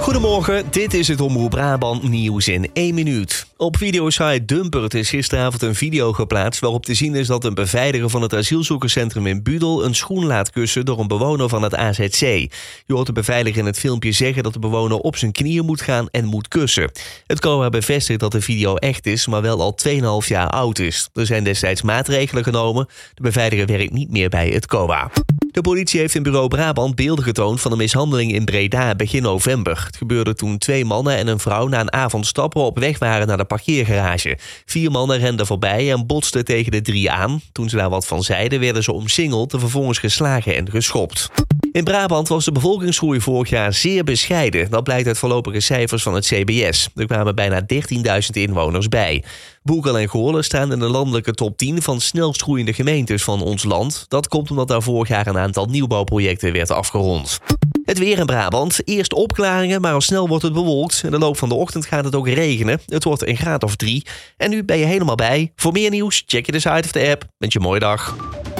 Goedemorgen, dit is het Omroep Brabant nieuws in 1 minuut. Op videosite Dumpert is gisteravond een video geplaatst waarop te zien is dat een beveiliger van het asielzoekerscentrum in Budel een schoen laat kussen door een bewoner van het AZC. Je hoort de beveiliger in het filmpje zeggen dat de bewoner op zijn knieën moet gaan en moet kussen. Het COA bevestigt dat de video echt is, maar wel al 2,5 jaar oud is. Er zijn destijds maatregelen genomen. De beveiliger werkt niet meer bij het COA. De politie heeft in bureau Brabant beelden getoond van een mishandeling in Breda begin november. Het gebeurde toen 2 mannen en een vrouw na een avond stappen op weg waren naar de parkeergarage. 4 mannen renden voorbij en botsten tegen de 3 aan. Toen ze daar wat van zeiden, werden ze omsingeld en vervolgens geslagen en geschopt. In Brabant was de bevolkingsgroei vorig jaar zeer bescheiden. Dat blijkt uit voorlopige cijfers van het CBS. Er kwamen bijna 13.000 inwoners bij. Boekel en Goorlen staan in de landelijke top 10 van snelst groeiende gemeentes van ons land. Dat komt omdat daar vorig jaar een aantal nieuwbouwprojecten werd afgerond. Het weer in Brabant. Eerst opklaringen, maar al snel wordt het bewolkt. In de loop van de ochtend gaat het ook regenen. Het wordt een graad of 3. En nu ben je helemaal bij. Voor meer nieuws, check je de site of de app. Wens je een mooie dag.